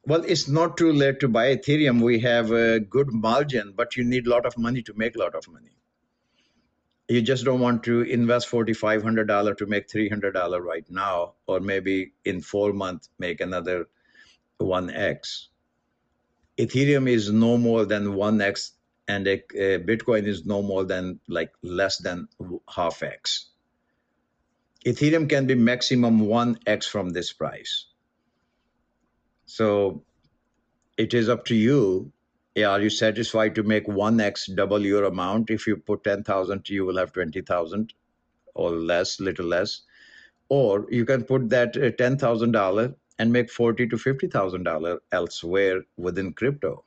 Well, it's not too late to buy Ethereum. We have a good margin, but you need a lot of money to make a lot of money. You just don't want to invest $4,500 to make $300 right now, or maybe in 4 months make another 1x. Ethereum is no more than 1x, and a Bitcoin is no more than like less than half x. Ethereum can be maximum 1x from this price. So it is up to you. Yeah, are you satisfied to make 1x double your amount? If you put 10,000, you will have 20,000 or less, little less. Or you can put that $10,000 and make $40,000 to $50,000 elsewhere within crypto.